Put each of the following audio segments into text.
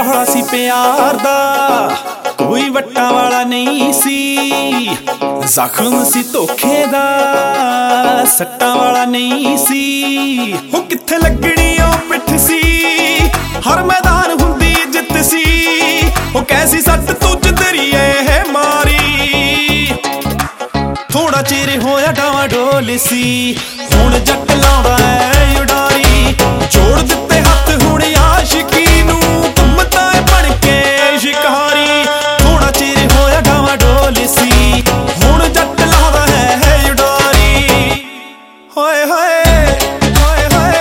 ਰੌਲਾ ਸੀ ਪਿਆਰ ਦਾ, ਕੋਈ ਵੱਟਾਂ ਵਾਲਾ ਨਹੀਂ ਸੀ। ਜ਼ਖਮ ਸੀ ਧੋਖੇ ਦਾ, ਸੱਟਾਂ ਵਾਲਾ ਨਹੀਂ ਸੀ। ਉਹ ਕਿੱਥੇ ਲੱਗਣੀ ਉਹ ਪਿੱਠ ਸੀ, ਹਰ ਮੈਦਾਨ ਹੁੰਦੀ ਜਿੱਤ ਸੀ। ਉਹ ਕੈਸੀ ਸੱਟ ਤੁਝ ਦਰੀਏ ਹੈ ਮਾਰੀ, ਥੋੜਾ ਚਿਰ ਹੋਇਆ ਡਾਵਾ ਡੋਲ ਸੀ। ਹੁਣ ਜੱਟ ਲਾਉਂਦਾ ਐ ਉਡਾਰੀ, ਜੋੜ ਦਿੱਤੇ ਹੱਥ ਹੁਣ ਆਸ਼ਿਕੀ ਨੂੰ, ਘੁੰਮਦਾ ਏ ਬਣ ਕੇ ਸ਼ਿਕਾਰੀ। ਥੋੜਾ ਚਿਰ ਹੋਇਆ ਡਾਵਾ ਡੋਲ ਸੀ, ਹੁਣ ਜੱਟ ਲਾਉਂਦਾ ਹੈ ਉਡਾਰੀ। ਹੋਏ ਹੋਏ ਹੋਏ ਹੋਏ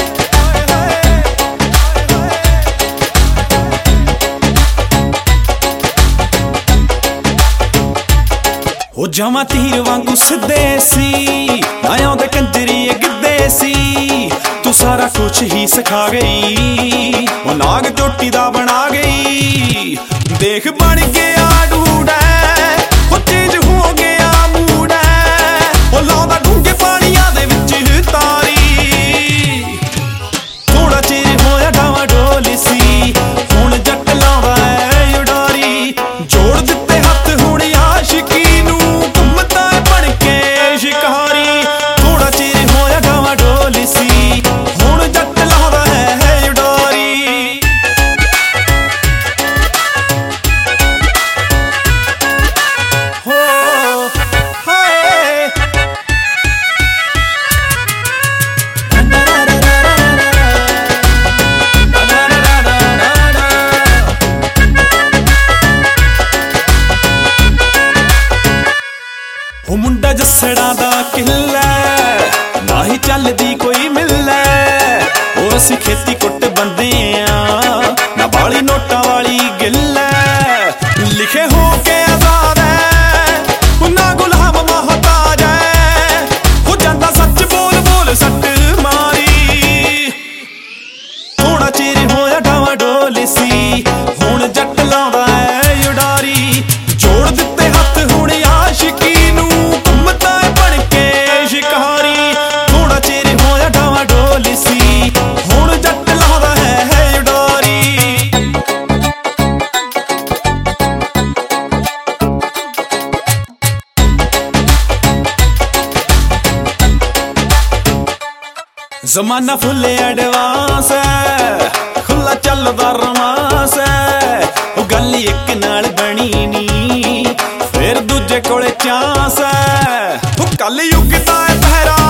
ਉਹ ਜਮਾ ਤੀਰ ਵਾਂਗੂ ਸਿੱਧੇ ਸੀ, ਆਇਆਂ ਦੇ ਕੰਜਰੀ ਗਿੱਧੇ ਸੀ। ਤੂੰ ਸਾਰਾ ਕੁਛ ਹੀ ਸਿਖਾ ਗਈ, ਉਹ ਨਾਗ ਚੋਟੀ ਦਾ ਬਣਾ ਗਈ। ਦੇਖ ਬਣ ਗਿਆ ਡੂਡਾ, ਉਹ ਚੇਂਜ ਹੋ ਗਿਆ ਮੂਡ, ਉਹ ਲਾਉਂਦਾ ਡੂੰਘੇ ਪਾਣੀਆਂ ਦੇ ਵਿੱਚ ਤਾਰੀ। ਥੋੜਾ ਚਿਰ ਹੋਇਆ ਡਾਵਾ ਡੋਲ ਸੀ, ਹੁਣ ਜੱਟ ਲਾਉਂਦਾ ਐ ਉਡਾਰੀ। ਜੋੜ ਦਿੱਤੇ ਹੱਥ ਹੁਣ ਆਸ਼ਿਕੀ ਨੂੰ, ਘੁੰਮਦਾ ਏ ਬਣ ਕੇ ਸ਼ਿਕਾਰੀ। ਥੋੜਾ ਚਿਰ ਹੋਇਆ ਡਾਵਾ ਡੋਲ ਸੀ, ਹੁਣ ਜੱਟ ਲਾਉਂਦਾ ਹੈ ਉਡਾਰੀ। ਹੋ ਹਾਏ ਉਹ ਮੁੰਡਾ ਜੱਸੜਾਂ ਦਾ ਕਿੱਲਾ, ਨਾ ਹੀ ਚੱਲਦੀ ਕੋਈ ਮਿੱਲਾ। ਉਹ ਅਸੀਂ ਖੇਤੀ ਕੁੱਟ ਬੰਦੇ ਆ, ਨਾ ਬਾਲੀ ਨੋਟਾਂ ਵਾਲੀ ਗਿੱਲ। ਲਿਖੇ ਹੋ ਕੇ ਆਜ਼ਾਦ ਐ, ਨਾ ਗੁਲਾਮ ਮਹਤਾਜ ਐ। ਹੋ ਜਾਂਦਾ ਸੱਚ ਬੋਲ ਬੋਲ ਸੱਟ ਮਾਰੀ। ਥੋੜਾ ਚਿਰ ਹੋਇਆ ਡਾਵਾ ਡੋਲ ਸੀ, ਹੁਣ ਜੱਟ ਲਾਉਂਦਾ ਐ ਉਡਾਰੀ। ਜੋੜ ਦਿੱਤੇ ਹੱਥ ਹੁਣ ਆਸ਼ਿਕੀ ਨੂੰ, ਘੁੰਮਦਾ ਏ ਬਣ ਕੇ ਸ਼ਿਕਾਰੀ। ਥੋੜਾ ਚਿਰ ਹੋਇਆ ਡਾਵਾ ਡੋਲ ਸੀ, ਹੁਣ ਜੱਟ ਲਾਉਂਦਾ ਹੈ ਉਡਾਰੀ। ਜ਼ਮਾਨਾ ਫੁੱਲ ਐਡਵਾਂਸ ਐ, ਖੁੱਲਾ ਚੱਲਦਾ ਰੋਮਾਂਸ ਐ। ਉਹ ਗੱਲ ਇੱਕ ਨਾਲ ਬਣੀ ਨੀ, ਫਿਰ ਦੂਜੇ ਕੋਲੇ ਚਾਂਸ ਐ। ਉਹ ਕੱਲ ਯੁੱਗ ਦਾ ਪਹਿਰਾ